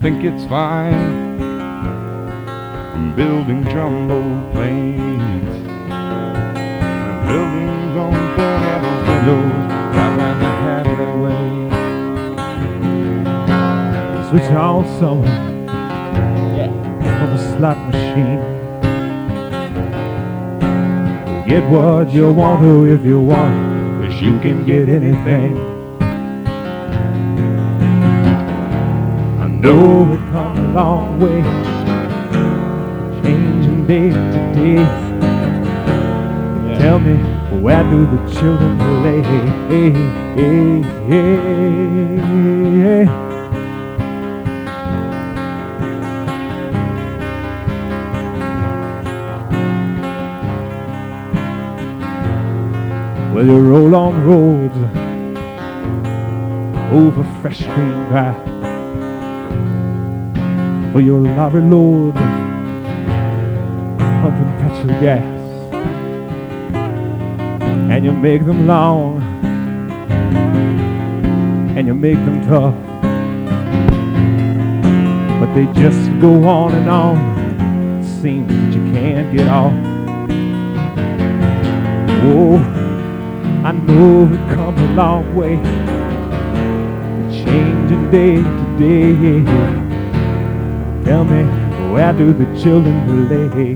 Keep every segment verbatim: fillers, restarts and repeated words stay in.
think it's fine building jumbo planes, buildings on four-level windows, right round the Hadley way. Switch on someone on the slot machine. Get what you want to if you want, 'cause you can get anything. I know we've come a long way, changing day to day. Tell me, where do the children play? Hey, hey, hey. Well, you roll on roads over fresh green grass for your lorry load, pumping petrol gas, and you make them long and you make them tough, but they just go on and on. It seems that you can't get off. Oh, I know we've come a long way, changing day to day. Tell me, where do the children play?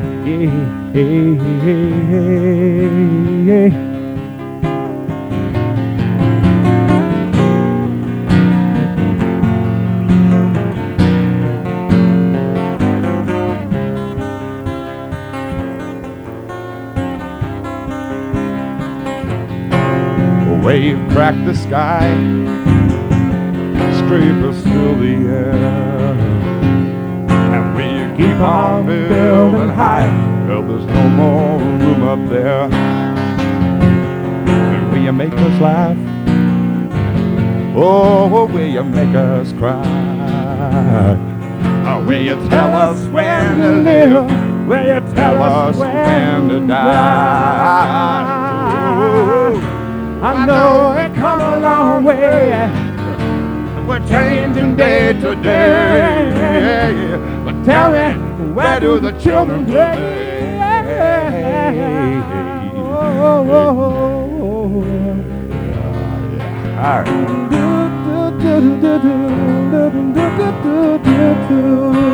Wave cracked the sky, scrapers fill the air, and we keep on building high, well, there's no more room up there. Will you make us laugh? Oh, will you make us cry? Oh, will you tell us when to live? Will you tell us when to die? Oh, I know we've come a long way, we're changing day to day. But tell me, where do the children play? Oh, oh, oh, oh.